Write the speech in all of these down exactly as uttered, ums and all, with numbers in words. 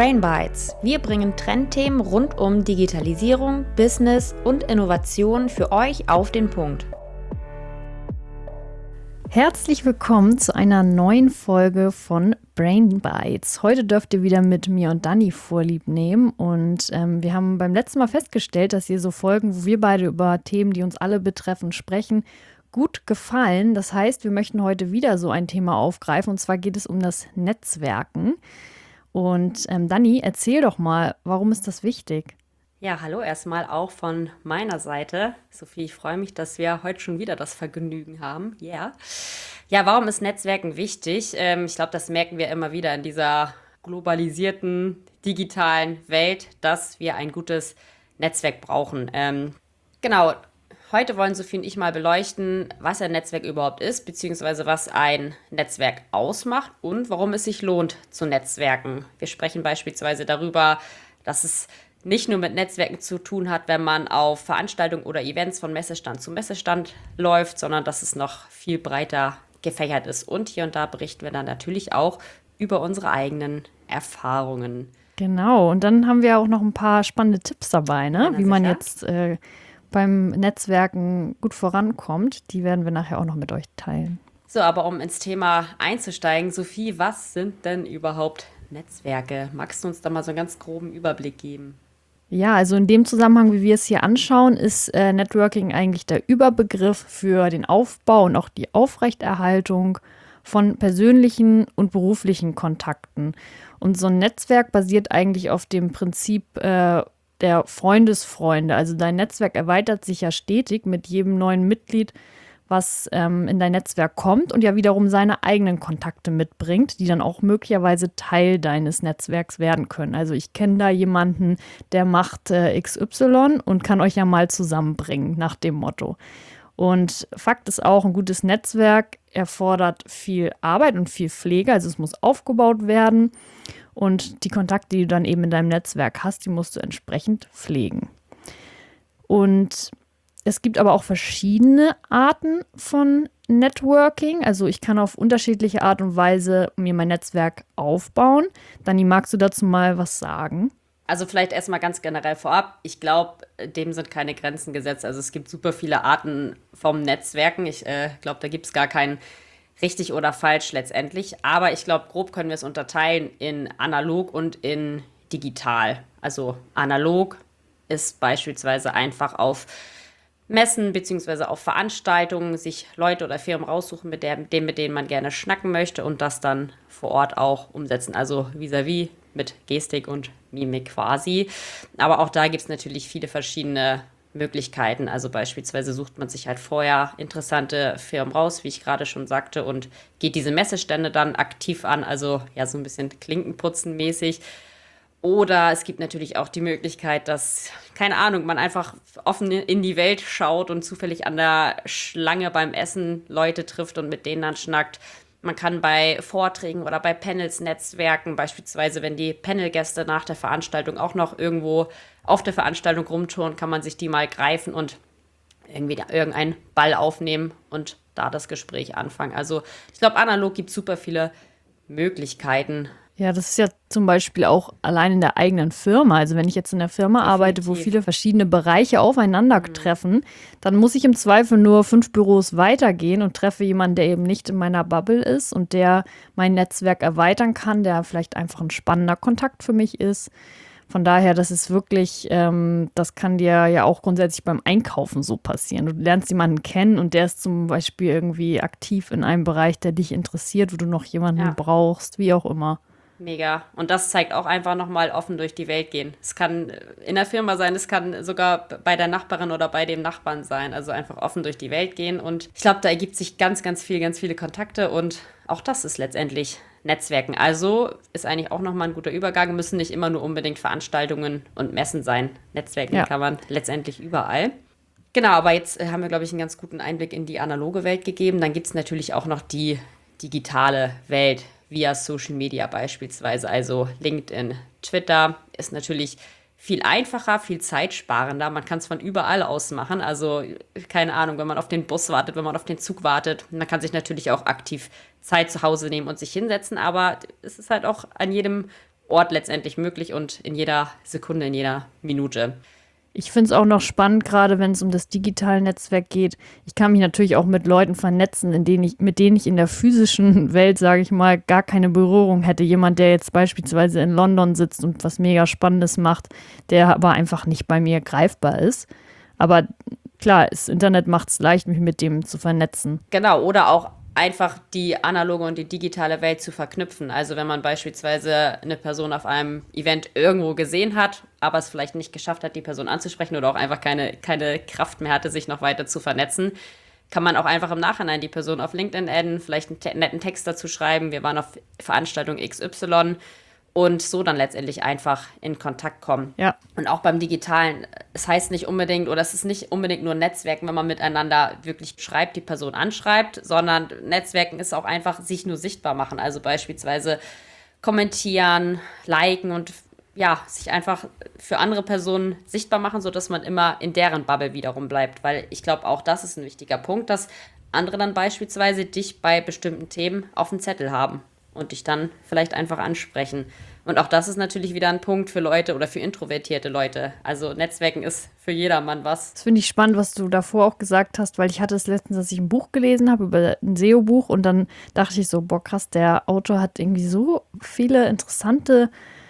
Brain Bites. Wir bringen Trendthemen rund um Digitalisierung, Business und Innovation für euch auf den Punkt. Herzlich willkommen zu einer neuen Folge von Brain Bites. Heute dürft ihr wieder mit mir und Dani Vorlieb nehmen und ähm, wir haben beim letzten Mal festgestellt, dass ihr so Folgen, wo wir beide über Themen, die uns alle betreffen, sprechen, gut gefallen. Das heißt, wir möchten heute wieder so ein Thema aufgreifen und zwar geht es um das Netzwerken. Und ähm, Dani, erzähl doch mal, warum ist das wichtig? Ja, hallo erstmal auch von meiner Seite. Sophie, ich freue mich, dass wir heute schon wieder das Vergnügen haben. Yeah. Ja, warum ist Netzwerken wichtig? Ähm, ich glaube, das merken wir immer wieder in dieser globalisierten, digitalen Welt, dass wir ein gutes Netzwerk brauchen. Ähm, genau, heute wollen Sophie und ich mal beleuchten, was ein Netzwerk überhaupt ist, beziehungsweise was ein Netzwerk ausmacht und warum es sich lohnt zu netzwerken. Wir sprechen beispielsweise darüber, dass es nicht nur mit Netzwerken zu tun hat, wenn man auf Veranstaltungen oder Events von Messestand zu Messestand läuft, sondern dass es noch viel breiter gefächert ist. Und hier und da berichten wir dann natürlich auch über unsere eigenen Erfahrungen. Genau, und dann haben wir auch noch ein paar spannende Tipps dabei, ne? Ja, Wie man sicher. jetzt äh, beim Netzwerken gut vorankommt. Die werden wir nachher auch noch mit euch teilen. So, aber um ins Thema einzusteigen, Sophie, was sind denn überhaupt Netzwerke? Magst du uns da mal so einen ganz groben Überblick geben? Ja, also in dem Zusammenhang, wie wir es hier anschauen, ist äh, Networking eigentlich der Überbegriff für den Aufbau und auch die Aufrechterhaltung von persönlichen und beruflichen Kontakten. Und so ein Netzwerk basiert eigentlich auf dem Prinzip äh, der Freundesfreunde. Also dein Netzwerk erweitert sich ja stetig mit jedem neuen Mitglied, was ähm, in dein Netzwerk kommt und ja wiederum seine eigenen Kontakte mitbringt, die dann auch möglicherweise Teil deines Netzwerks werden können. Also ich kenne da jemanden, der macht äh, X Y und kann euch ja mal zusammenbringen, nach dem Motto. Und Fakt ist auch, ein gutes Netzwerk erfordert viel Arbeit und viel Pflege, also es muss aufgebaut werden und die Kontakte, die du dann eben in deinem Netzwerk hast, die musst du entsprechend pflegen. Und es gibt aber auch verschiedene Arten von Networking. Also ich kann auf unterschiedliche Art und Weise mir mein Netzwerk aufbauen. Dani, magst du dazu mal was sagen? Also vielleicht erstmal ganz generell vorab. Ich glaube, dem sind keine Grenzen gesetzt. Also es gibt super viele Arten vom Netzwerken. Ich äh, glaube, da gibt es gar kein richtig oder falsch letztendlich. Aber ich glaube, grob können wir es unterteilen in analog und in digital. Also analog ist beispielsweise einfach auf Messen beziehungsweise auf Veranstaltungen sich Leute oder Firmen raussuchen, mit der, dem, mit denen man gerne schnacken möchte und das dann vor Ort auch umsetzen. Also vis-à-vis mit Gestik und Mimik quasi. Aber auch da gibt es natürlich viele verschiedene Möglichkeiten. Also beispielsweise sucht man sich halt vorher interessante Firmen raus, wie ich gerade schon sagte, und geht diese Messestände dann aktiv an. Also ja, so ein bisschen Klinkenputzen mäßig. Oder es gibt natürlich auch die Möglichkeit, dass, keine Ahnung, man einfach offen in die Welt schaut und zufällig an der Schlange beim Essen Leute trifft und mit denen dann schnackt. Man kann bei Vorträgen oder bei Panels netzwerken, beispielsweise wenn die Panelgäste nach der Veranstaltung auch noch irgendwo auf der Veranstaltung rumtouren, kann man sich die mal greifen und irgendwie da irgendeinen Ball aufnehmen und da das Gespräch anfangen. Also ich glaube, analog gibt es super viele Möglichkeiten. Ja, das ist ja zum Beispiel auch allein in der eigenen Firma. Also wenn ich jetzt in der Firma arbeite, wo Definitiv. viele verschiedene Bereiche aufeinandertreffen, dann muss ich im Zweifel nur fünf Büros weitergehen und treffe jemanden, der eben nicht in meiner Bubble ist und der mein Netzwerk erweitern kann, der vielleicht einfach ein spannender Kontakt für mich ist. Von daher, das ist wirklich, ähm, das kann dir ja auch grundsätzlich beim Einkaufen so passieren. Du lernst jemanden kennen und der ist zum Beispiel irgendwie aktiv in einem Bereich, der dich interessiert, wo du noch jemanden Ja. brauchst, wie auch immer. Mega. Und das zeigt auch einfach nochmal offen durch die Welt gehen. Es kann in der Firma sein, es kann sogar bei der Nachbarin oder bei dem Nachbarn sein. Also einfach offen durch die Welt gehen. Und ich glaube, da ergibt sich ganz, ganz viel, ganz viele Kontakte. Und auch das ist letztendlich Netzwerken. Also ist eigentlich auch nochmal ein guter Übergang. Müssen nicht immer nur unbedingt Veranstaltungen und Messen sein. Netzwerken Ja. kann man letztendlich überall. Genau, aber jetzt äh, haben wir, glaube ich, einen ganz guten Einblick in die analoge Welt gegeben. Dann gibt es natürlich auch noch die digitale Welt via Social Media beispielsweise. Also LinkedIn, Twitter ist natürlich viel einfacher, viel zeitsparender. Man kann es von überall aus machen. Also keine Ahnung, wenn man auf den Bus wartet, wenn man auf den Zug wartet. Man kann sich natürlich auch aktiv Zeit zu Hause nehmen und sich hinsetzen. Aber es ist halt auch an jedem Ort letztendlich möglich und in jeder Sekunde, in jeder Minute. Ich finde es auch noch spannend, gerade wenn es um das digitale Netzwerk geht. Ich kann mich natürlich auch mit Leuten vernetzen, in denen ich, mit denen ich in der physischen Welt, sage ich mal, gar keine Berührung hätte. Jemand, der jetzt beispielsweise in London sitzt und was mega Spannendes macht, der aber einfach nicht bei mir greifbar ist. Aber klar, das Internet macht es leicht, mich mit dem zu vernetzen. Genau, oder auch einfach die analoge und die digitale Welt zu verknüpfen. Also wenn man beispielsweise eine Person auf einem Event irgendwo gesehen hat, aber es vielleicht nicht geschafft hat, die Person anzusprechen oder auch einfach keine, keine Kraft mehr hatte, sich noch weiter zu vernetzen, kann man auch einfach im Nachhinein die Person auf LinkedIn adden, vielleicht einen te- netten Text dazu schreiben, wir waren auf Veranstaltung X Y und so dann letztendlich einfach in Kontakt kommen. Ja. Und auch beim Digitalen, es heißt nicht unbedingt, oder es ist nicht unbedingt nur Netzwerken, wenn man miteinander wirklich schreibt, die Person anschreibt, sondern Netzwerken ist auch einfach sich nur sichtbar machen. Also beispielsweise kommentieren, liken und ja, sich einfach für andere Personen sichtbar machen, sodass man immer in deren Bubble wiederum bleibt. Weil ich glaube, auch das ist ein wichtiger Punkt, dass andere dann beispielsweise dich bei bestimmten Themen auf dem Zettel haben und dich dann vielleicht einfach ansprechen. Und auch das ist natürlich wieder ein Punkt für Leute oder für introvertierte Leute. Also Netzwerken ist für jedermann was. Das finde ich spannend, was du davor auch gesagt hast, weil ich hatte es letztens, dass ich ein Buch gelesen habe, über ein S E O-Buch und dann dachte ich so, boah krass, der Autor hat irgendwie so viele interessante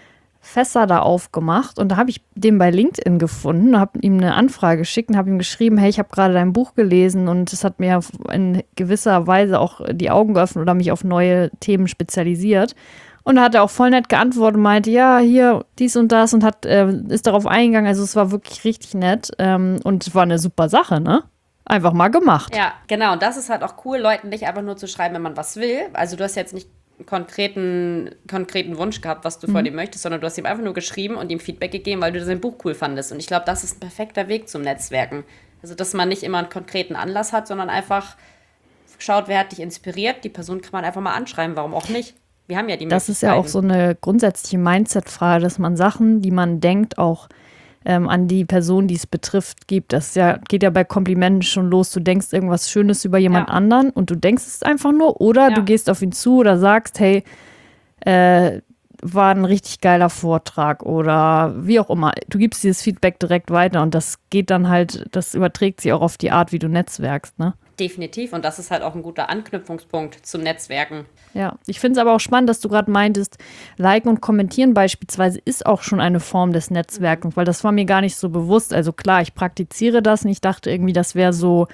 Fässer da aufgemacht und da habe ich den bei LinkedIn gefunden, habe ihm eine Anfrage geschickt und habe ihm geschrieben, hey, ich habe gerade dein Buch gelesen und es hat mir in gewisser Weise auch die Augen geöffnet oder mich auf neue Themen spezialisiert. Und da hat er auch voll nett geantwortet und meinte, ja, hier dies und das und hat äh, ist darauf eingegangen. Also es war wirklich richtig nett ähm, und es war eine super Sache, ne? Einfach mal gemacht. Ja, genau. Und das ist halt auch cool, Leuten nicht einfach nur zu schreiben, wenn man was will. Also du hast jetzt nicht einen konkreten, konkreten Wunsch gehabt, was du mhm. vor dem möchtest, sondern du hast ihm einfach nur geschrieben und ihm Feedback gegeben, weil du sein Buch cool fandest. Und ich glaube, das ist ein perfekter Weg zum Netzwerken. Also dass man nicht immer einen konkreten Anlass hat, sondern einfach schaut, wer hat dich inspiriert. Die Person kann man einfach mal anschreiben, warum auch nicht. Wir haben ja die Das ist ja auch so eine grundsätzliche Mindset-Frage, dass man Sachen, die man denkt, auch ähm, an die Person, die es betrifft, gibt. Das ja, geht ja bei Komplimenten schon los. Du denkst irgendwas Schönes über jemand ja. anderen und du denkst es einfach nur. Oder ja. du gehst auf ihn zu oder sagst, hey, äh, war ein richtig geiler Vortrag oder wie auch immer. Du gibst dieses Feedback direkt weiter und das geht dann halt, das überträgt sich auch auf die Art, wie du netzwerkst, ne? Definitiv. Und das ist halt auch ein guter Anknüpfungspunkt zum Netzwerken. Ja, ich finde es aber auch spannend, dass du gerade meintest, liken und kommentieren beispielsweise ist auch schon eine Form des Netzwerkens, weil das war mir gar nicht so bewusst. Also klar, ich praktiziere das und ich dachte irgendwie, das wäre so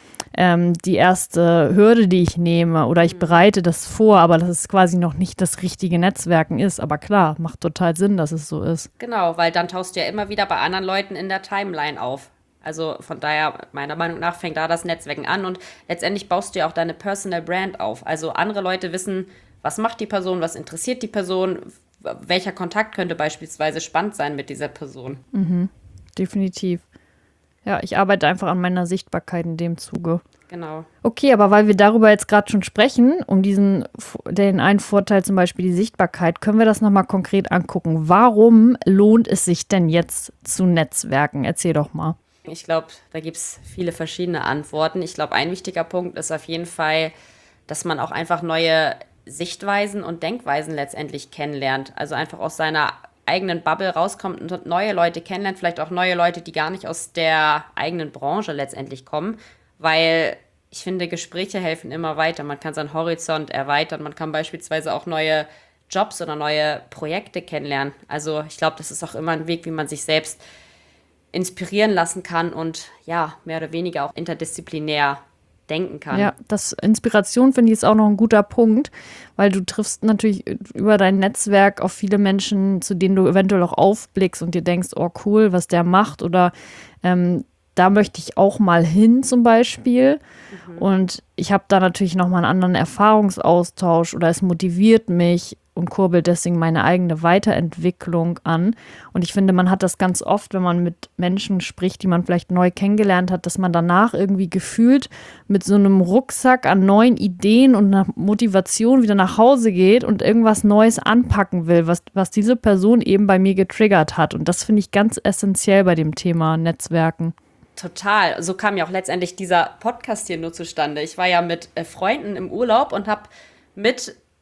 ähm, die erste Hürde, die ich nehme oder ich bereite das vor, aber dass es quasi noch nicht das richtige Netzwerken ist. Aber klar, macht total Sinn, dass es so ist. Genau, weil dann tauchst du ja immer wieder bei anderen Leuten in der Timeline auf. Also von daher, meiner Meinung nach, fängt da das Netzwerken an und letztendlich baust du ja auch deine Personal Brand auf. Also andere Leute wissen, was macht die Person, was interessiert die Person, welcher Kontakt könnte beispielsweise spannend sein mit dieser Person. Mhm, definitiv. Ja, ich arbeite einfach an meiner Sichtbarkeit in dem Zuge. Genau. Okay, aber weil wir darüber jetzt gerade schon sprechen, um diesen, den einen Vorteil, zum Beispiel die Sichtbarkeit, können wir das nochmal konkret angucken. Warum lohnt es sich denn jetzt zu netzwerken? Erzähl doch mal. Ich glaube, da gibt es viele verschiedene Antworten. Ich glaube, ein wichtiger Punkt ist auf jeden Fall, dass man auch einfach neue Sichtweisen und Denkweisen letztendlich kennenlernt. Also einfach aus seiner eigenen Bubble rauskommt und neue Leute kennenlernt, vielleicht auch neue Leute, die gar nicht aus der eigenen Branche letztendlich kommen, weil ich finde, Gespräche helfen immer weiter. Man kann seinen Horizont erweitern, man kann beispielsweise auch neue Jobs oder neue Projekte kennenlernen. Also ich glaube, das ist auch immer ein Weg, wie man sich selbst inspirieren lassen kann und ja, mehr oder weniger auch interdisziplinär denken kann. Ja, das Inspiration finde ich ist auch noch ein guter Punkt, weil du triffst natürlich über dein Netzwerk auf viele Menschen, zu denen du eventuell auch aufblickst und dir denkst, oh cool, was der macht oder ähm, da möchte ich auch mal hin zum Beispiel. Mhm. Und ich habe da natürlich nochmal einen anderen Erfahrungsaustausch oder es motiviert mich und kurbelt deswegen meine eigene Weiterentwicklung an. Und ich finde, man hat das ganz oft, wenn man mit Menschen spricht, die man vielleicht neu kennengelernt hat, dass man danach irgendwie gefühlt mit so einem Rucksack an neuen Ideen und einer Motivation wieder nach Hause geht und irgendwas Neues anpacken will, was, was diese Person eben bei mir getriggert hat. Und das finde ich ganz essentiell bei dem Thema Netzwerken. Total. So kam ja auch letztendlich dieser Podcast hier nur zustande. Ich war ja mit äh, Freunden im Urlaub und habe mit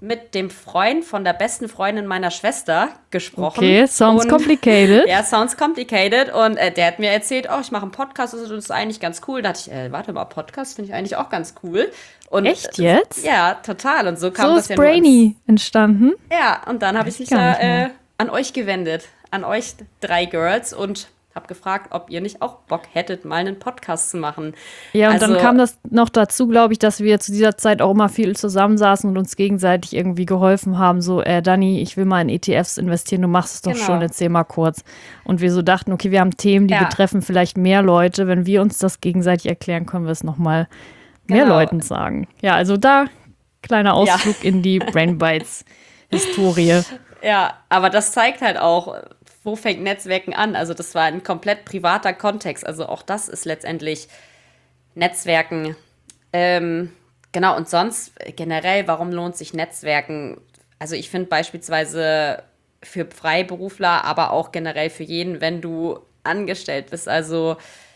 mit dem Freund von der besten Freundin meiner Schwester gesprochen. Okay, sounds und, complicated. Ja, sounds complicated. Und äh, der hat mir erzählt, oh, ich mache einen Podcast, das ist eigentlich ganz cool. Da dachte ich, äh, warte mal, Podcast finde ich eigentlich auch ganz cool. Und, Echt jetzt? Äh, ja, total. Und so kam so das ist ja Brainy entstanden. Ja, und dann habe ich Weiß mich ich gar da nicht mehr. äh, an euch gewendet, an euch drei Girls und habe gefragt, ob ihr nicht auch Bock hättet, mal einen Podcast zu machen. Ja, und Also, dann kam das noch dazu, glaube ich, dass wir zu dieser Zeit auch immer viel zusammensaßen und uns gegenseitig irgendwie geholfen haben. So, äh, Dani, ich will mal in E T Fs investieren, du machst es doch Genau. schon, erzähl mal kurz. Und wir so dachten, okay, wir haben Themen, die Ja. betreffen vielleicht mehr Leute. Wenn wir uns das gegenseitig erklären, können wir es nochmal mehr Genau. Leuten sagen. Ja, also da, kleiner Ausflug in die Brain Bites Historie. Ja, aber das zeigt halt auch, wo fängt Netzwerken an? Also das war ein komplett privater Kontext. Also auch das ist letztendlich Netzwerken. Ähm, genau, und sonst generell, warum lohnt sich Netzwerken? Also ich finde beispielsweise für Freiberufler, aber auch generell für jeden, wenn du angestellt bist. Also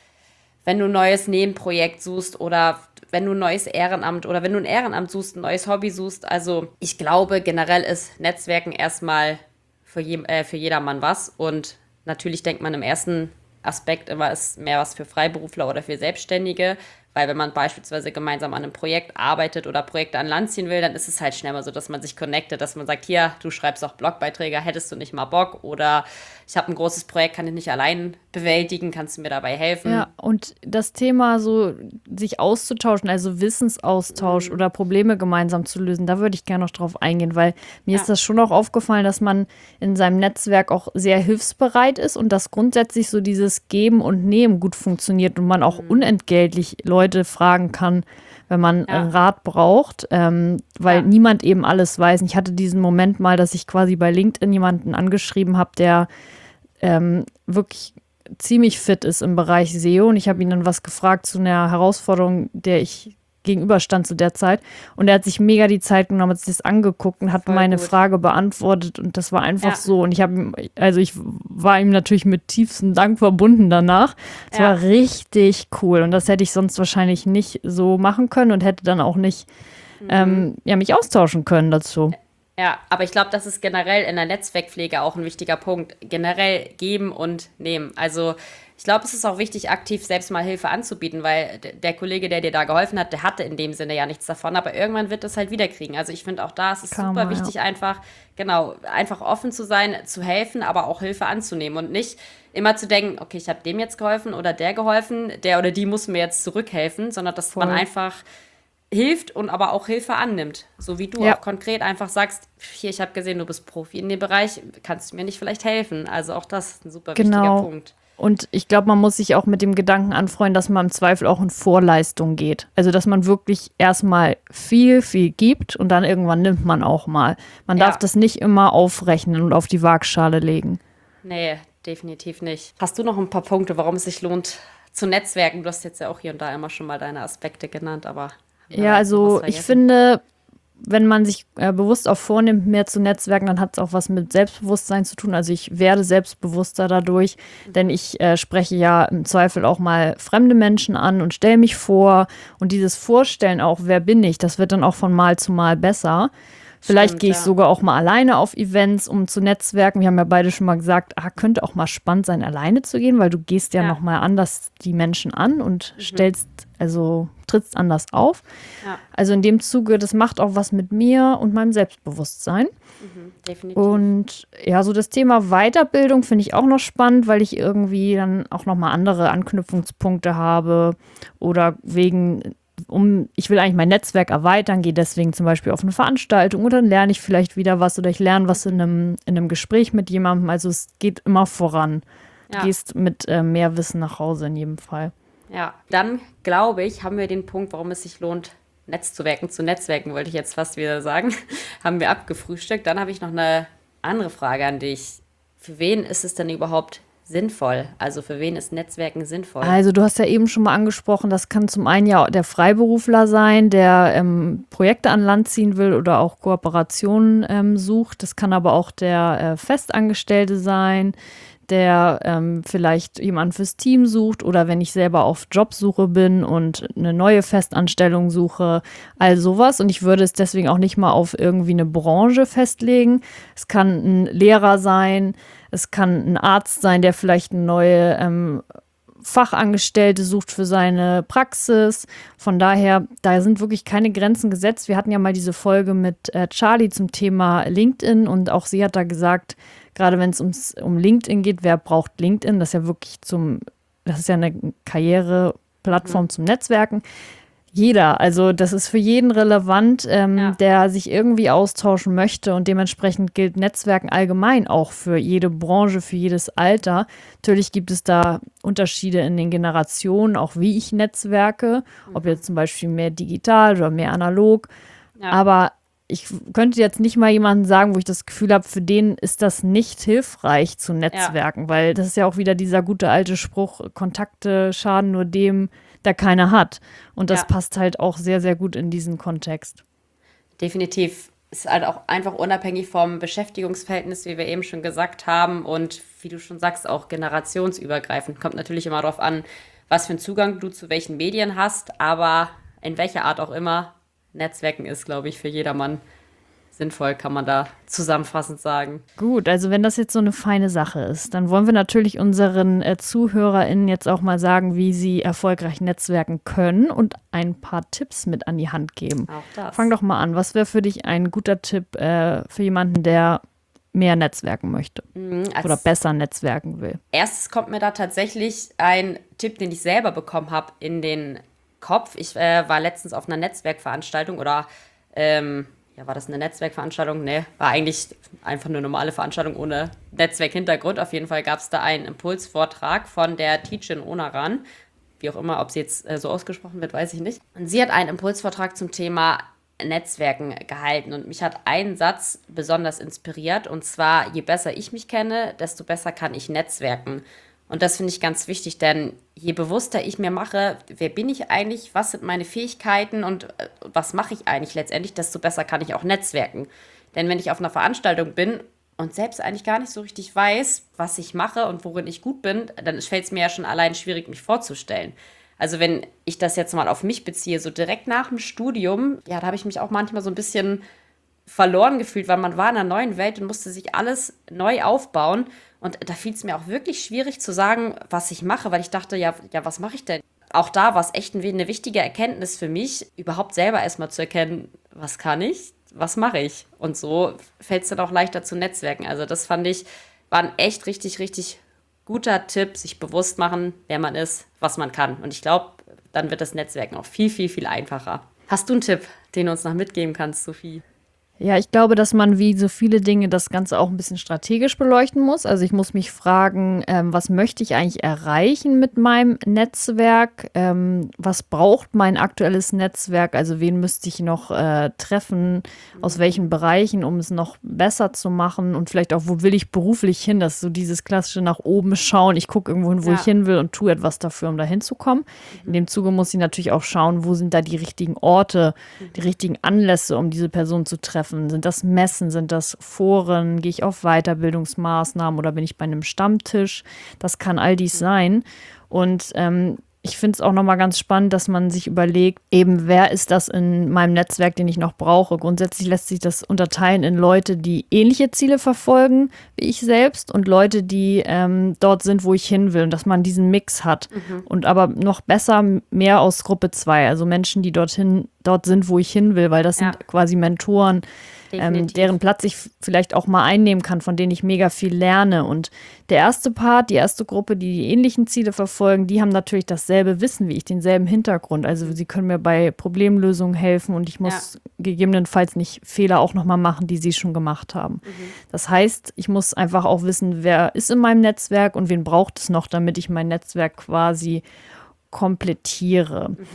wenn du ein neues Nebenprojekt suchst oder wenn du ein neues Ehrenamt oder wenn du ein Ehrenamt suchst, ein neues Hobby suchst. Also ich glaube, generell ist Netzwerken erstmal für, je, äh, für jedermann was. Und natürlich denkt man im ersten Aspekt immer, ist mehr was für Freiberufler oder für Selbstständige. Weil wenn man beispielsweise gemeinsam an einem Projekt arbeitet oder Projekte an Land ziehen will, dann ist es halt schnell mal so, dass man sich connectet, dass man sagt, hier, du schreibst auch Blogbeiträge, hättest du nicht mal Bock? Oder ich habe ein großes Projekt, kann ich nicht allein bewältigen, kannst du mir dabei helfen? Ja, und das Thema so, sich auszutauschen, also Wissensaustausch oder Probleme gemeinsam zu lösen, da würde ich gerne noch drauf eingehen, weil mir Ja. ist das schon auch aufgefallen, dass man in seinem Netzwerk auch sehr hilfsbereit ist und dass grundsätzlich so dieses Geben und Nehmen gut funktioniert und man auch unentgeltlich Leute fragen kann, wenn man Ja. äh, Rat braucht, ähm, weil Ja. niemand eben alles weiß. Und ich hatte diesen Moment mal, dass ich quasi bei LinkedIn jemanden angeschrieben habe, der ähm, wirklich ziemlich fit ist im Bereich S E O und ich habe ihn dann was gefragt zu einer Herausforderung, der ich gegenüberstand zu der Zeit und er hat sich mega die Zeit genommen, hat sich das angeguckt und hat Voll meine gut. Frage beantwortet und das war einfach Ja. so und ich habe ihm, also ich war ihm natürlich mit tiefstem Dank verbunden danach. Es Ja. war richtig cool und das hätte ich sonst wahrscheinlich nicht so machen können und hätte dann auch nicht Mhm. ähm, ja, mich austauschen können dazu. Ja, aber ich glaube, das ist generell in der Netzwerkpflege auch ein wichtiger Punkt. Generell geben und nehmen. Also ich glaube, es ist auch wichtig, aktiv selbst mal Hilfe anzubieten, weil d- der Kollege, der dir da geholfen hat, der hatte in dem Sinne ja nichts davon, aber irgendwann wird das halt wiederkriegen. Also ich finde auch da ist es Karma, super wichtig, ja. einfach, genau, einfach offen zu sein, zu helfen, aber auch Hilfe anzunehmen und nicht immer zu denken, okay, ich habe dem jetzt geholfen oder der geholfen, der oder die muss mir jetzt zurückhelfen, sondern dass man Voll. einfach hilft und aber auch Hilfe annimmt. So wie du Ja. auch konkret einfach sagst, hier, ich habe gesehen, du bist Profi in dem Bereich, kannst du mir nicht vielleicht helfen? Also auch das ist ein super Genau. wichtiger Punkt. Und ich glaube, man muss sich auch mit dem Gedanken anfreunden, dass man im Zweifel auch in Vorleistung geht. Also, dass man wirklich erstmal viel, viel gibt und dann irgendwann nimmt man auch mal. Man Ja. darf das nicht immer aufrechnen und auf die Waagschale legen. Nee, definitiv nicht. Hast du noch ein paar Punkte, warum es sich lohnt zu netzwerken? Du hast jetzt ja auch hier und da immer schon mal deine Aspekte genannt, aber haben wir Ja, noch also was ich vergessen? finde, wenn man sich äh, bewusst auch vornimmt, mehr zu netzwerken, dann hat es auch was mit Selbstbewusstsein zu tun. Also ich werde selbstbewusster dadurch, denn ich äh, spreche ja im Zweifel auch mal fremde Menschen an und stelle mich vor. Und dieses Vorstellen auch, wer bin ich, das wird dann auch von Mal zu Mal besser. Vielleicht Stimmt, gehe ich ja. sogar auch mal alleine auf Events, um zu netzwerken. Wir haben ja beide schon mal gesagt, ah, könnte auch mal spannend sein, alleine zu gehen, weil du gehst ja, Ja. noch mal anders die Menschen an und stellst, also trittst anders auf. Ja. Also in dem Zuge, das macht auch was mit mir und meinem Selbstbewusstsein. Definitiv. Und ja, so das Thema Weiterbildung finde ich auch noch spannend, weil ich irgendwie dann auch noch mal andere Anknüpfungspunkte habe oder wegen, um, ich will eigentlich mein Netzwerk erweitern, gehe deswegen zum Beispiel auf eine Veranstaltung oder dann lerne ich vielleicht wieder was oder ich lerne was in einem, in einem Gespräch mit jemandem. Also es geht immer voran. Du Ja. gehst mit äh, mehr Wissen nach Hause in jedem Fall. Ja, dann glaube ich, haben wir den Punkt, warum es sich lohnt, Netzwerken zu Netzwerken, wollte ich jetzt fast wieder sagen, haben wir abgefrühstückt. Dann habe ich noch eine andere Frage an dich. Für wen ist es denn überhaupt sinnvoll? Also für wen ist Netzwerken sinnvoll? Also du hast ja eben schon mal angesprochen, das kann zum einen ja der Freiberufler sein, der ähm, Projekte an Land ziehen will oder auch Kooperationen ähm, sucht. Das kann aber auch der äh, Festangestellte sein, der ähm, vielleicht jemanden fürs Team sucht oder wenn ich selber auf Jobsuche bin und eine neue Festanstellung suche, all sowas. Und ich würde es deswegen auch nicht mal auf irgendwie eine Branche festlegen. Es kann ein Lehrer sein, es kann ein Arzt sein, der vielleicht eine neue ähm, Fachangestellte sucht für seine Praxis. Von daher, da sind wirklich keine Grenzen gesetzt. Wir hatten ja mal diese Folge mit äh, Charlie zum Thema LinkedIn und auch sie hat da gesagt, gerade wenn es ums um LinkedIn geht, wer braucht LinkedIn? Das ist ja wirklich zum, das ist ja eine Karriereplattform mhm. zum Netzwerken. Jeder, also das ist für jeden relevant, ähm, ja. der sich irgendwie austauschen möchte und dementsprechend gilt Netzwerken allgemein auch für jede Branche, für jedes Alter. Natürlich gibt es da Unterschiede in den Generationen, auch wie ich netzwerke, mhm. ob jetzt zum Beispiel mehr digital oder mehr analog, ja. aber ich könnte jetzt nicht mal jemanden sagen, wo ich das Gefühl habe, für den ist das nicht hilfreich zu netzwerken, ja. weil das ist ja auch wieder dieser gute alte Spruch, Kontakte schaden nur dem, der keine hat. Und das ja. passt halt auch sehr, sehr gut in diesen Kontext. Definitiv. Ist halt auch einfach unabhängig vom Beschäftigungsverhältnis, wie wir eben schon gesagt haben. Und wie du schon sagst, auch generationsübergreifend. Kommt natürlich immer darauf an, was für einen Zugang du zu welchen Medien hast. Aber in welcher Art auch immer, Netzwerken ist, glaube ich, für jedermann sinnvoll, kann man da zusammenfassend sagen. Gut, also wenn das jetzt so eine feine Sache ist, dann wollen wir natürlich unseren äh, ZuhörerInnen jetzt auch mal sagen, wie sie erfolgreich netzwerken können und ein paar Tipps mit an die Hand geben. Auch das. Fang doch mal an. Was wäre für dich ein guter Tipp äh, für jemanden, der mehr netzwerken möchte mhm, oder besser netzwerken will? Erstes kommt mir da tatsächlich ein Tipp, den ich selber bekommen habe, in den Kopf. Ich äh, war letztens auf einer Netzwerkveranstaltung oder ähm, ja, war das eine Netzwerkveranstaltung? Nee, war eigentlich einfach eine normale Veranstaltung ohne Netzwerkhintergrund. Auf jeden Fall gab es da einen Impulsvortrag von der Tijen Onaran. Wie auch immer, ob sie jetzt äh, so ausgesprochen wird, weiß ich nicht. Und sie hat einen Impulsvortrag zum Thema Netzwerken gehalten. Und mich hat ein Satz besonders inspiriert. Und zwar, je besser ich mich kenne, desto besser kann ich netzwerken. Und das finde ich ganz wichtig, denn je bewusster ich mir mache, wer bin ich eigentlich, was sind meine Fähigkeiten und äh, was mache ich eigentlich letztendlich, desto besser kann ich auch netzwerken. Denn wenn ich auf einer Veranstaltung bin und selbst eigentlich gar nicht so richtig weiß, was ich mache und worin ich gut bin, dann fällt es mir ja schon allein schwierig, mich vorzustellen. Also wenn ich das jetzt mal auf mich beziehe, so direkt nach dem Studium, ja, da habe ich mich auch manchmal so ein bisschen verloren gefühlt, weil man war in einer neuen Welt und musste sich alles neu aufbauen. Und da fiel es mir auch wirklich schwierig zu sagen, was ich mache, weil ich dachte, ja, ja, was mache ich denn? Auch da war es echt eine wichtige Erkenntnis für mich, überhaupt selber erstmal zu erkennen, was kann ich, was mache ich? Und so fällt es dann auch leichter zu netzwerken. Also das fand ich, war ein echt richtig, richtig guter Tipp, sich bewusst machen, wer man ist, was man kann. Und ich glaube, dann wird das Netzwerken auch viel, viel, viel einfacher. Hast du einen Tipp, den du uns noch mitgeben kannst, Sophie? Ja, ich glaube, dass man wie so viele Dinge das Ganze auch ein bisschen strategisch beleuchten muss. Also ich muss mich fragen, ähm, was möchte ich eigentlich erreichen mit meinem Netzwerk? Ähm, was braucht mein aktuelles Netzwerk? Also wen müsste ich noch äh, treffen? Aus welchen Bereichen, um es noch besser zu machen? Und vielleicht auch, wo will ich beruflich hin? Das ist so dieses klassische nach oben schauen. Ich gucke irgendwo hin, wo ja. ich hin will und tue etwas dafür, um da hinzukommen. Mhm. In dem Zuge muss ich natürlich auch schauen, wo sind da die richtigen Orte, mhm. die richtigen Anlässe, um diese Person zu treffen. Sind das Messen, sind das Foren, gehe ich auf Weiterbildungsmaßnahmen oder bin ich bei einem Stammtisch? Das kann all dies sein. Und ähm, ich finde es auch nochmal ganz spannend, dass man sich überlegt, eben wer ist das in meinem Netzwerk, den ich noch brauche. Grundsätzlich lässt sich das unterteilen in Leute, die ähnliche Ziele verfolgen wie ich selbst und Leute, die ähm, dort sind, wo ich hin will und dass man diesen Mix hat. Mhm. Und aber noch besser mehr aus Gruppe zwei, also Menschen, die dorthin, dort sind, wo ich hin will, weil das ja. sind quasi Mentoren, ähm, deren Platz ich vielleicht auch mal einnehmen kann, von denen ich mega viel lerne. Und der erste Part, die erste Gruppe, die die ähnlichen Ziele verfolgen, die haben natürlich dasselbe Wissen wie ich, denselben Hintergrund. Also sie können mir bei Problemlösungen helfen und ich muss ja. gegebenenfalls nicht Fehler auch nochmal machen, die sie schon gemacht haben. Mhm. Das heißt, ich muss einfach auch wissen, wer ist in meinem Netzwerk und wen braucht es noch, damit ich mein Netzwerk quasi komplettiere. Mhm.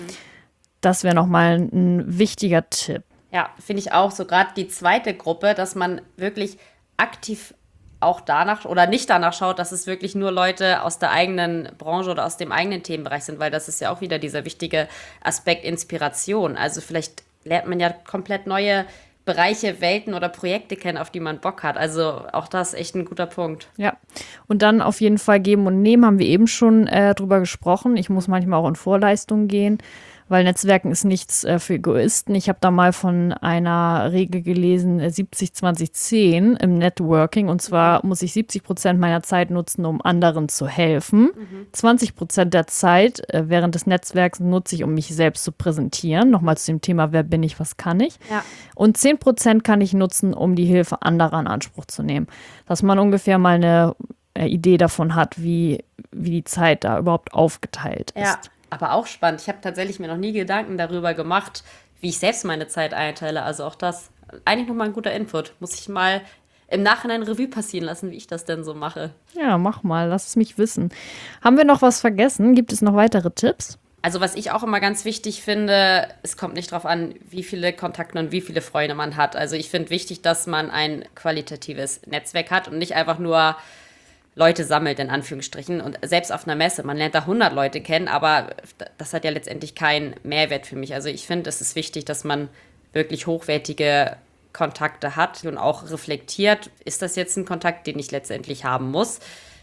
Das wäre nochmal ein wichtiger Tipp. Ja, finde ich auch so, gerade die zweite Gruppe, dass man wirklich aktiv auch danach oder nicht danach schaut, dass es wirklich nur Leute aus der eigenen Branche oder aus dem eigenen Themenbereich sind, weil das ist ja auch wieder dieser wichtige Aspekt Inspiration. Also vielleicht lernt man ja komplett neue Bereiche, Welten oder Projekte kennen, auf die man Bock hat. Also auch das ist echt ein guter Punkt. Ja, und dann auf jeden Fall geben und nehmen, haben wir eben schon äh, drüber gesprochen. Ich muss manchmal auch in Vorleistungen gehen, weil Netzwerken ist nichts äh, für Egoisten. Ich habe da mal von einer Regel gelesen, äh, siebzig zwanzig zehn im Networking. Und zwar muss ich siebzig Prozent meiner Zeit nutzen, um anderen zu helfen. Mhm. zwanzig Prozent der Zeit äh, während des Netzwerks nutze ich, um mich selbst zu präsentieren. Nochmal zu dem Thema, wer bin ich, was kann ich. Ja. Und zehn Prozent kann ich nutzen, um die Hilfe anderer in Anspruch zu nehmen. Dass man ungefähr mal eine äh, Idee davon hat, wie, wie die Zeit da überhaupt aufgeteilt ist. Ja. Aber auch spannend. Ich habe tatsächlich mir noch nie Gedanken darüber gemacht, wie ich selbst meine Zeit einteile. Also auch das, eigentlich nochmal ein guter Input. Muss ich mal im Nachhinein Revue passieren lassen, wie ich das denn so mache. Ja, mach mal, lass es mich wissen. Haben wir noch was vergessen? Gibt es noch weitere Tipps? Also was ich auch immer ganz wichtig finde, es kommt nicht darauf an, wie viele Kontakte und wie viele Freunde man hat. Also ich finde wichtig, dass man ein qualitatives Netzwerk hat und nicht einfach nur Leute sammelt, in Anführungsstrichen. Und selbst auf einer Messe, man lernt da hundert Leute kennen, aber das hat ja letztendlich keinen Mehrwert für mich. Also ich finde, es ist wichtig, dass man wirklich hochwertige Kontakte hat und auch reflektiert, ist das jetzt ein Kontakt, den ich letztendlich haben muss.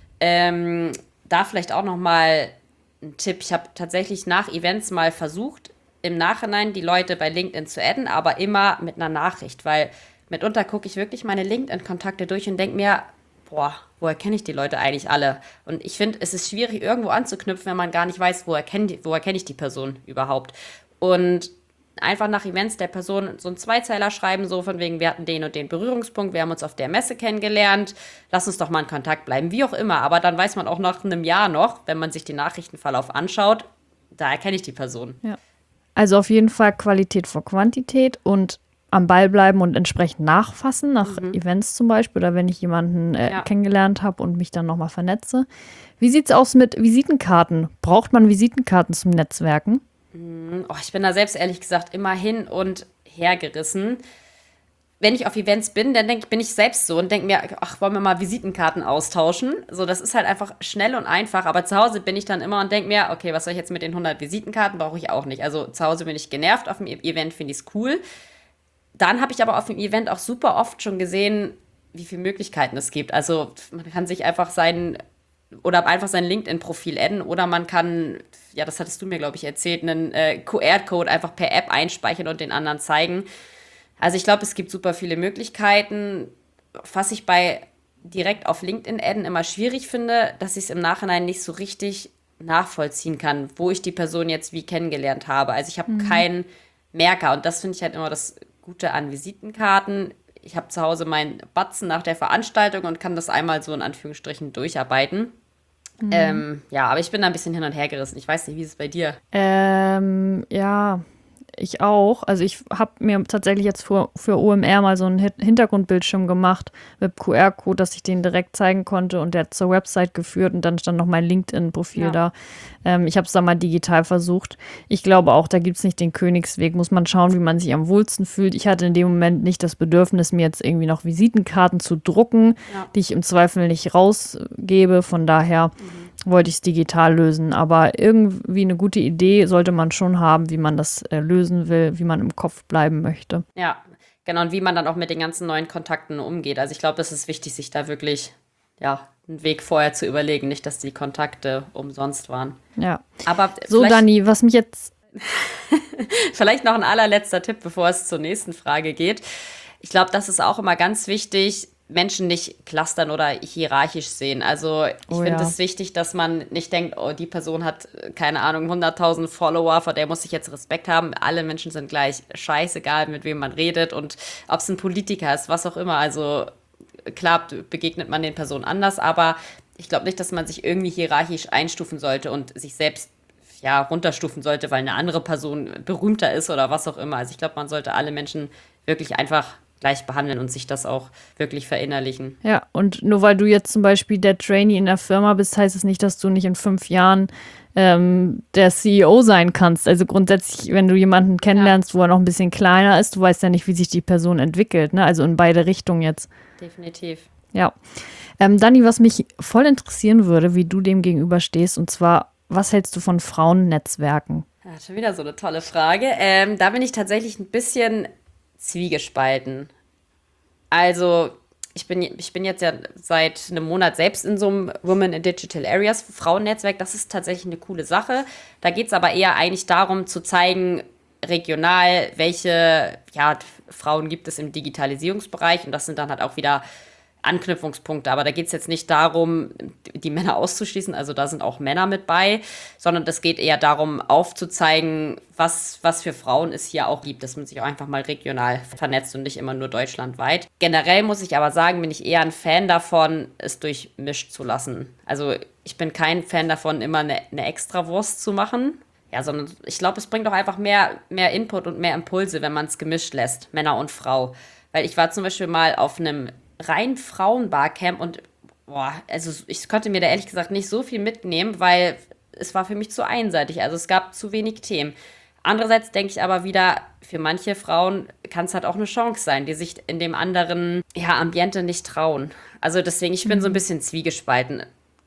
Ähm, da vielleicht auch noch mal ein Tipp. Ich habe tatsächlich nach Events mal versucht, im Nachhinein die Leute bei LinkedIn zu adden, aber immer mit einer Nachricht, weil mitunter gucke ich wirklich meine LinkedIn-Kontakte durch und denke mir, boah, woher kenne ich die Leute eigentlich alle? Und ich finde, es ist schwierig, irgendwo anzuknüpfen, wenn man gar nicht weiß, woher kenne woher kenn ich die Person überhaupt. Und einfach nach Events der Person so einen Zweizeiler schreiben, so von wegen, wir hatten den und den Berührungspunkt, wir haben uns auf der Messe kennengelernt, lass uns doch mal in Kontakt bleiben, wie auch immer. Aber dann weiß man auch nach einem Jahr noch, wenn man sich den Nachrichtenverlauf anschaut, da erkenne ich die Person. Ja. Also auf jeden Fall Qualität vor Quantität und am Ball bleiben und entsprechend nachfassen, nach mhm. Events zum Beispiel oder wenn ich jemanden äh, ja. kennengelernt habe und mich dann nochmal vernetze. Wie sieht es aus mit Visitenkarten? Braucht man Visitenkarten zum Netzwerken? Mhm. Oh, ich bin da selbst ehrlich gesagt immer hin und her gerissen. Wenn ich auf Events bin, dann denk, bin ich selbst so und denke mir, ach, wollen wir mal Visitenkarten austauschen? So, das ist halt einfach schnell und einfach, aber zu Hause bin ich dann immer und denke mir, okay, was soll ich jetzt mit den hundert Visitenkarten? Brauche ich auch nicht. Also zu Hause bin ich genervt, auf dem Event finde ich es cool. Dann habe ich aber auf dem Event auch super oft schon gesehen, wie viele Möglichkeiten es gibt. Also man kann sich einfach sein oder einfach sein LinkedIn-Profil adden oder man kann, ja, das hattest du mir, glaube ich, erzählt, einen äh, Q R-Code einfach per App einspeichern und den anderen zeigen. Also ich glaube, es gibt super viele Möglichkeiten. Was ich bei direkt auf LinkedIn adden immer schwierig finde, dass ich es im Nachhinein nicht so richtig nachvollziehen kann, wo ich die Person jetzt wie kennengelernt habe. Also ich habe mhm. keinen Merker und das finde ich halt immer das Gute an Visitenkarten. Ich habe zu Hause meinen Batzen nach der Veranstaltung und kann das einmal so in Anführungsstrichen durcharbeiten. Mhm. Ähm, ja, aber ich bin da ein bisschen hin und her gerissen. Ich weiß nicht, wie ist es bei dir? Ähm, ja, ich auch. Also ich habe mir tatsächlich jetzt für, für O M R mal so einen Hintergrundbildschirm gemacht mit Q R-Code, dass ich den direkt zeigen konnte und der hat zur Website geführt und dann stand noch mein LinkedIn-Profil ja. da. Ähm, ich habe es dann mal digital versucht. Ich glaube auch, da gibt es nicht den Königsweg. Muss man schauen, wie man sich am wohlsten fühlt. Ich hatte in dem Moment nicht das Bedürfnis, mir jetzt irgendwie noch Visitenkarten zu drucken, ja. die ich im Zweifel nicht rausgebe. Von daher mhm. wollte ich es digital lösen. Aber irgendwie eine gute Idee sollte man schon haben, wie man das äh, lösen will, wie man im Kopf bleiben möchte. Ja, genau. Und wie man dann auch mit den ganzen neuen Kontakten umgeht. Also ich glaube, es ist wichtig, sich da wirklich ja, einen Weg vorher zu überlegen. Nicht, dass die Kontakte umsonst waren. Ja. Aber so, Dani, was mich jetzt... vielleicht noch ein allerletzter Tipp, bevor es zur nächsten Frage geht. Ich glaube, das ist auch immer ganz wichtig, Menschen nicht clustern oder hierarchisch sehen. Also ich oh, finde es ja. wichtig, dass man nicht denkt, oh, die Person hat, keine Ahnung, hunderttausend Follower, vor der muss ich jetzt Respekt haben. Alle Menschen sind gleich, scheißegal, mit wem man redet und ob es ein Politiker ist, was auch immer. Also klar begegnet man den Personen anders, aber ich glaube nicht, dass man sich irgendwie hierarchisch einstufen sollte und sich selbst ja, runterstufen sollte, weil eine andere Person berühmter ist oder was auch immer. Also ich glaube, man sollte alle Menschen wirklich einfach gleich behandeln und sich das auch wirklich verinnerlichen. Ja, und nur weil du jetzt zum Beispiel der Trainee in der Firma bist, heißt es nicht, dass du nicht in fünf Jahren ähm, der C E O sein kannst. Also grundsätzlich, wenn du jemanden kennenlernst, ja. wo er noch ein bisschen kleiner ist, du weißt ja nicht, wie sich die Person entwickelt, ne? Also in beide Richtungen jetzt. Definitiv. Ja. Ähm, Dani, was mich voll interessieren würde, wie du dem gegenüber stehst, und zwar, was hältst du von Frauennetzwerken? Ja, schon wieder so eine tolle Frage. Ähm, da bin ich tatsächlich ein bisschen zwiegespalten. Also ich bin, ich bin jetzt ja seit einem Monat selbst in so einem Women in Digital Areas Frauennetzwerk. Das ist tatsächlich eine coole Sache. Da geht es aber eher eigentlich darum zu zeigen, regional, welche ja, Frauen gibt es im Digitalisierungsbereich. Und das sind dann halt auch wieder Anknüpfungspunkte. Aber da geht es jetzt nicht darum, die Männer auszuschließen. Also da sind auch Männer mit bei. Sondern das geht eher darum, aufzuzeigen, was, was für Frauen es hier auch gibt. Dass man sich auch einfach mal regional vernetzt und nicht immer nur deutschlandweit. Generell muss ich aber sagen, bin ich eher ein Fan davon, es durchmischt zu lassen. Also ich bin kein Fan davon, immer eine, eine Extrawurst zu machen. Ja, sondern ich glaube, es bringt auch einfach mehr, mehr Input und mehr Impulse, wenn man es gemischt lässt, Männer und Frau. Weil ich war zum Beispiel mal auf einem rein Frauen-Barcamp und boah, also ich konnte mir da ehrlich gesagt nicht so viel mitnehmen, weil es war für mich zu einseitig. Also es gab zu wenig Themen. Andererseits denke ich aber wieder, für manche Frauen kann es halt auch eine Chance sein, die sich in dem anderen ja, Ambiente nicht trauen. Also deswegen, ich bin mhm. so ein bisschen zwiegespalten.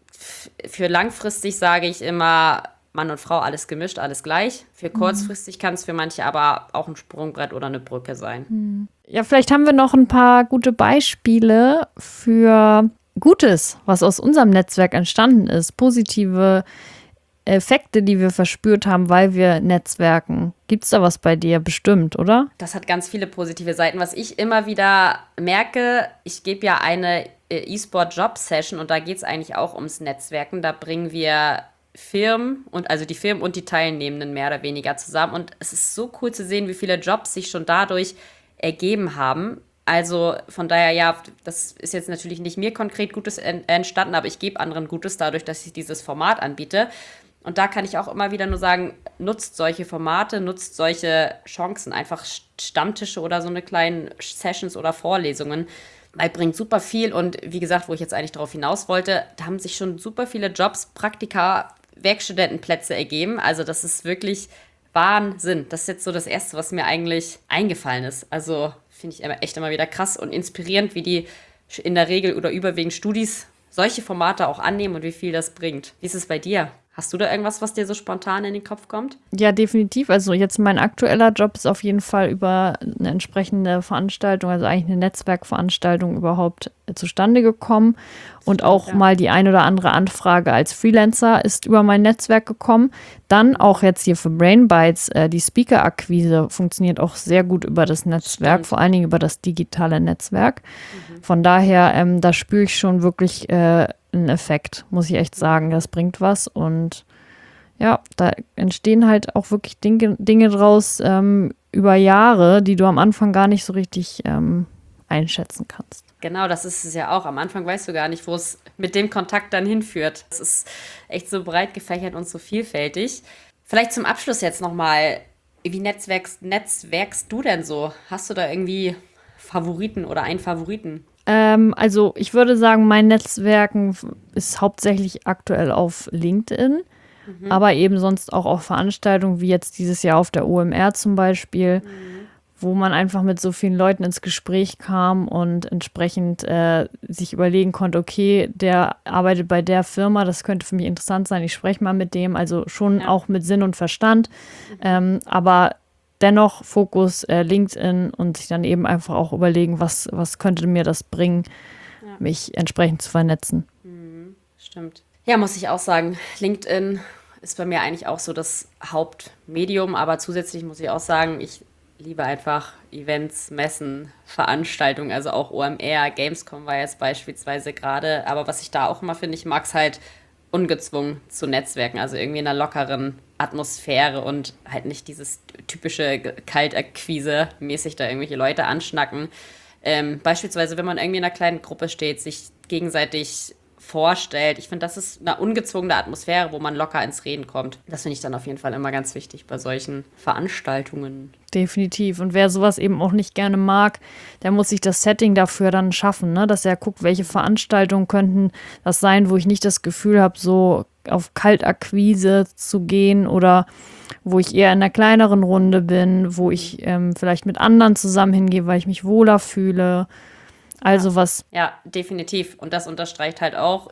F- für langfristig sage ich immer, Mann und Frau, alles gemischt, alles gleich. Für kurzfristig kann es für manche aber auch ein Sprungbrett oder eine Brücke sein. Ja, vielleicht haben wir noch ein paar gute Beispiele für Gutes, was aus unserem Netzwerk entstanden ist. Positive Effekte, die wir verspürt haben, weil wir netzwerken. Gibt es da was bei dir? Bestimmt, oder? Das hat ganz viele positive Seiten. Was ich immer wieder merke, ich gebe ja eine E-Sport-Job-Session und da geht es eigentlich auch ums Netzwerken. Da bringen wir Firmen und also die Firmen und die Teilnehmenden mehr oder weniger zusammen. Und es ist so cool zu sehen, wie viele Jobs sich schon dadurch ergeben haben. Also von daher, ja, das ist jetzt natürlich nicht mir konkret Gutes entstanden, aber ich gebe anderen Gutes dadurch, dass ich dieses Format anbiete. Und da kann ich auch immer wieder nur sagen, nutzt solche Formate, nutzt solche Chancen, einfach Stammtische oder so eine kleinen Sessions oder Vorlesungen, weil bringt super viel. Und wie gesagt, wo ich jetzt eigentlich darauf hinaus wollte, da haben sich schon super viele Jobs, Praktika, Werkstudentenplätze ergeben. Also das ist wirklich Wahnsinn. Das ist jetzt so das Erste, was mir eigentlich eingefallen ist. Also finde ich immer, echt immer wieder krass und inspirierend, wie die in der Regel oder überwiegend Studis solche Formate auch annehmen und wie viel das bringt. Wie ist es bei dir? Hast du da irgendwas, was dir so spontan in den Kopf kommt? Ja, definitiv. Also jetzt mein aktueller Job ist auf jeden Fall über eine entsprechende Veranstaltung, also eigentlich eine Netzwerkveranstaltung überhaupt zustande gekommen. Und auch ja. mal die ein oder andere Anfrage als Freelancer ist über mein Netzwerk gekommen. Dann auch jetzt hier für Brainbites, äh, die Speaker-Akquise funktioniert auch sehr gut über das Netzwerk, Stimmt. vor allen Dingen über das digitale Netzwerk. Mhm. Von daher, ähm, da spüre ich schon wirklich äh, einen Effekt, muss ich echt sagen. Das bringt was und ja, da entstehen halt auch wirklich Dinge, Dinge draus ähm, über Jahre, die du am Anfang gar nicht so richtig ähm, einschätzen kannst. Genau, das ist es ja auch. Am Anfang weißt du gar nicht, wo es mit dem Kontakt dann hinführt. Es ist echt so breit gefächert und so vielfältig. Vielleicht zum Abschluss jetzt nochmal, wie netzwerkst, netzwerkst du denn so? Hast du da irgendwie Favoriten oder einen Favoriten? Ähm, also ich würde sagen, mein Netzwerken ist hauptsächlich aktuell auf LinkedIn, mhm. aber eben sonst auch auf Veranstaltungen wie jetzt dieses Jahr auf der O M R zum Beispiel, mhm. wo man einfach mit so vielen Leuten ins Gespräch kam und entsprechend äh, sich überlegen konnte, okay, der arbeitet bei der Firma, das könnte für mich interessant sein, ich spreche mal mit dem, also schon ja. auch mit Sinn und Verstand, mhm. ähm, aber dennoch Fokus äh, LinkedIn und sich dann eben einfach auch überlegen, was, was könnte mir das bringen, ja. mich entsprechend zu vernetzen. Mhm, stimmt. Ja, muss ich auch sagen, LinkedIn ist bei mir eigentlich auch so das Hauptmedium, aber zusätzlich muss ich auch sagen, ich liebe einfach Events, Messen, Veranstaltungen, also auch O M R, Gamescom war jetzt beispielsweise gerade, aber was ich da auch immer finde, ich mag es halt ungezwungen zu netzwerken, also irgendwie in einer lockeren Atmosphäre und halt nicht dieses typische Kaltakquise-mäßig da irgendwelche Leute anschnacken. Ähm, beispielsweise, wenn man irgendwie in einer kleinen Gruppe steht, sich gegenseitig vorstellt. Ich finde, das ist eine ungezwungene Atmosphäre, wo man locker ins Reden kommt. Das finde ich dann auf jeden Fall immer ganz wichtig bei solchen Veranstaltungen. Definitiv. Und wer sowas eben auch nicht gerne mag, der muss sich das Setting dafür dann schaffen, ne? Dass er guckt, welche Veranstaltungen könnten das sein, wo ich nicht das Gefühl habe, so auf Kaltakquise zu gehen oder wo ich eher in einer kleineren Runde bin, wo ich ähm, vielleicht mit anderen zusammen hingehe, weil ich mich wohler fühle. Also ja. was. Ja, definitiv. Und das unterstreicht halt auch,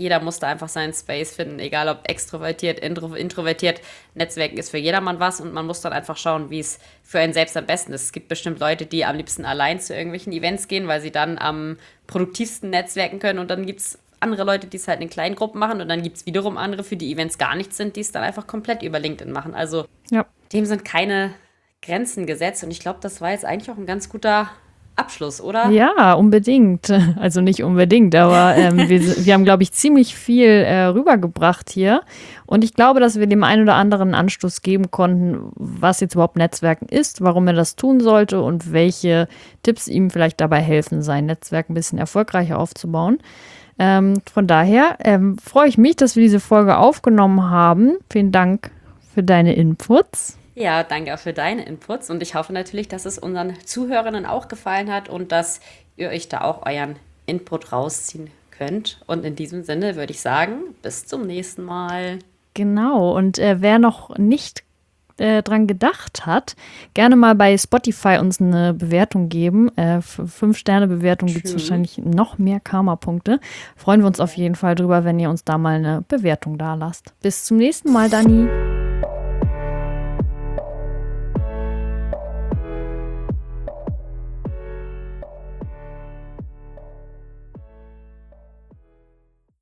jeder muss da einfach seinen Space finden, egal ob extrovertiert, intro, introvertiert. Netzwerken ist für jedermann was und man muss dann einfach schauen, wie es für einen selbst am besten ist. Es gibt bestimmt Leute, die am liebsten allein zu irgendwelchen Events gehen, weil sie dann am produktivsten netzwerken können, und dann gibt es andere Leute, die es halt in kleinen Gruppen machen, und dann gibt es wiederum andere, für die Events gar nichts sind, die es dann einfach komplett über LinkedIn machen. Also Ja. dem sind keine Grenzen gesetzt, und ich glaube, das war jetzt eigentlich auch ein ganz guter Abschluss, oder? Ja, unbedingt. Also nicht unbedingt, aber ähm, wir, wir haben, glaube ich, ziemlich viel äh, rübergebracht hier. Und ich glaube, dass wir dem einen oder anderen einen Anstoß geben konnten, was jetzt überhaupt Netzwerken ist, warum er das tun sollte und welche Tipps ihm vielleicht dabei helfen, sein Netzwerk ein bisschen erfolgreicher aufzubauen. Ähm, von daher ähm, freue ich mich, dass wir diese Folge aufgenommen haben. Vielen Dank für deine Inputs. Ja, danke auch für deine Inputs, und ich hoffe natürlich, dass es unseren Zuhörerinnen auch gefallen hat und dass ihr euch da auch euren Input rausziehen könnt. Und in diesem Sinne würde ich sagen, bis zum nächsten Mal. Genau, und äh, wer noch nicht äh, dran gedacht hat, gerne mal bei Spotify uns eine Bewertung geben. Äh, Fünf-Sterne-Bewertung gibt es wahrscheinlich noch mehr Karma-Punkte. Freuen wir uns auf jeden Fall drüber, wenn ihr uns da mal eine Bewertung da lasst. Bis zum nächsten Mal, Dani.